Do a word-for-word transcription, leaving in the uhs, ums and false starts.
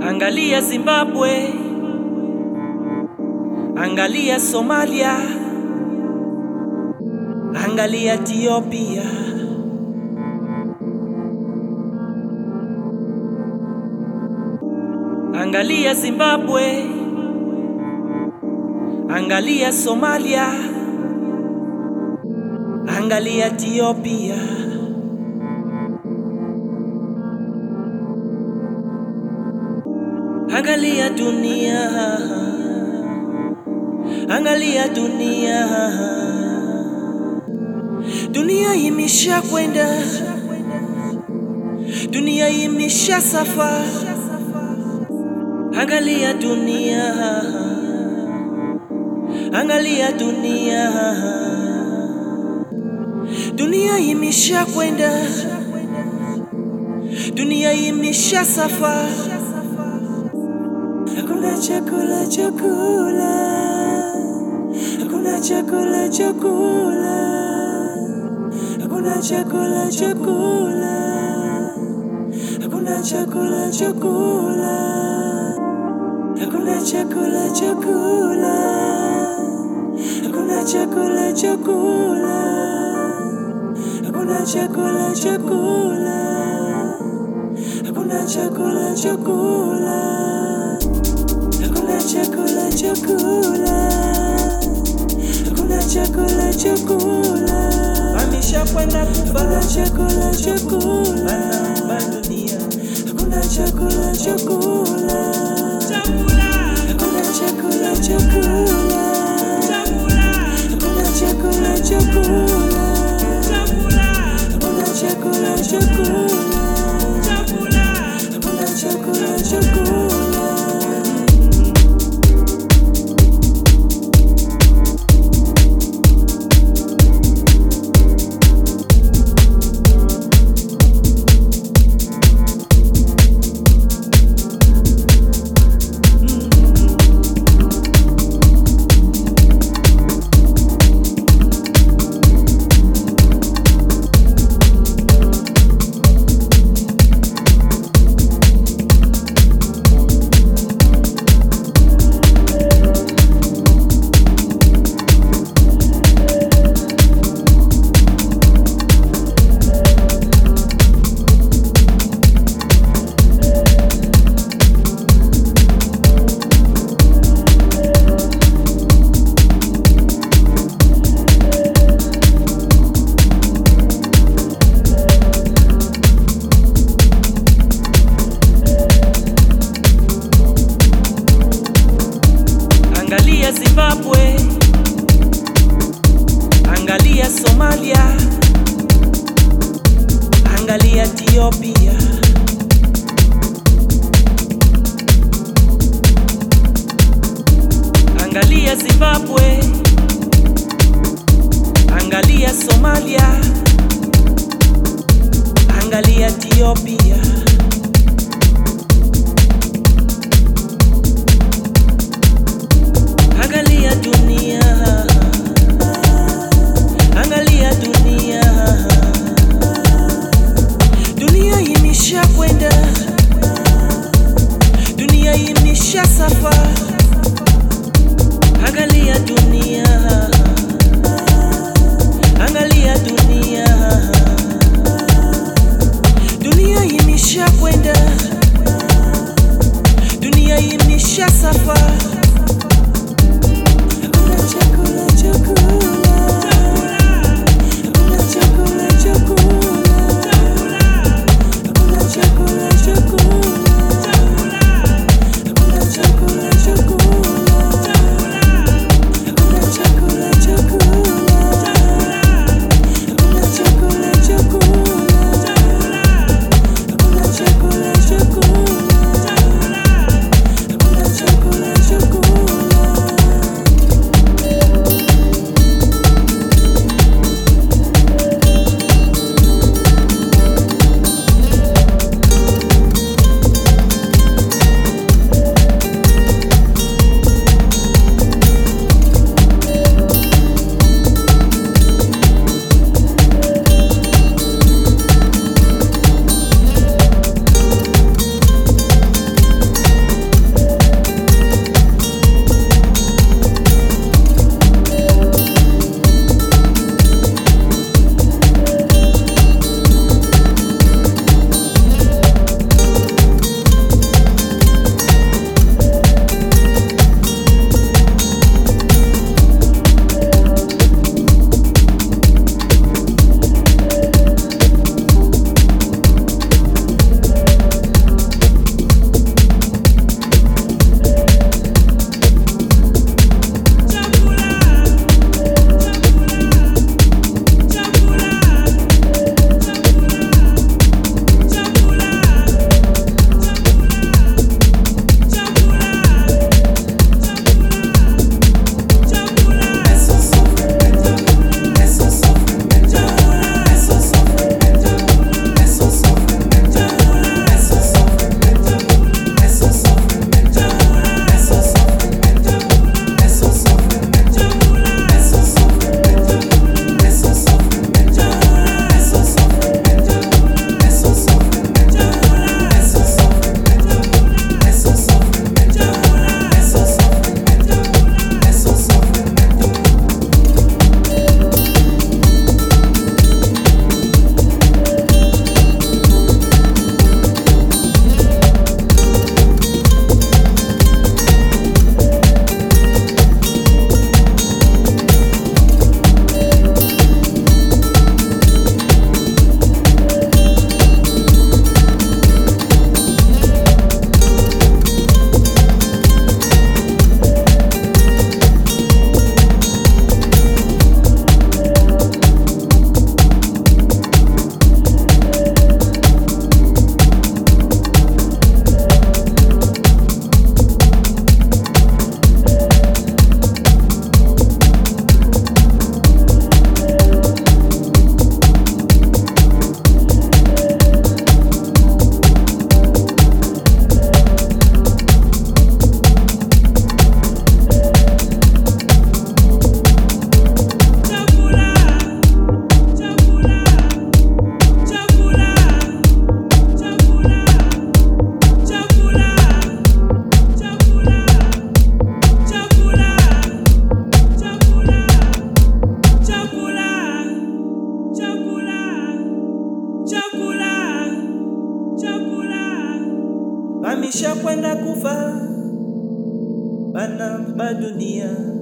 Angalia Zimbabwe, angalia Somalia, angalia Ethiopia. Angalia Zimbabwe, angalia Somalia, angalia Ethiopia. Angalia dunia, angalia dunia, dunia imesha kwenda, dunia imesha safa. Angalia dunia, angalia dunia, dunia imesha kwenda, dunia imesha safa. Hakuna chakula chakula, hakuna chakula chakula, hakuna chakula chakula, hakuna chakula chakula, hakuna chakula chakula, hakuna chakula chakula, hakuna chakula chakula, hakuna chakula chakula. Hakuna chakula chakula, hakuna chakula chakula, amisha kwenda kufa. Chakula chakula, dunia. Hakuna chakula chakula, chakula. Hakuna chakula chakula, chakula. Hakuna chakula chakula, chakula. Hakuna chakula chakula, chakula. Hakuna chakula chakula. Angalia Zimbabwe, angalia Somalia, angalia Ethiopia. Angalia Zimbabwe, angalia Somalia, angalia Ethiopia. Angalia dunia, angalia dunia, dunia imesha kwenda, dunia imesha safa. Angalia dunia, angalia dunia, dunia imesha kwenda, dunia imesha safa. Chakula chakula, hakuna chakula chakula, hakuna chakula chakula, hakuna chakula chakula, hakuna chakula chakula, hakuna chakula chakula, hakuna chakula chakula, hakuna chakula chakula. Bamisha kwenda kufa bana ba dunia.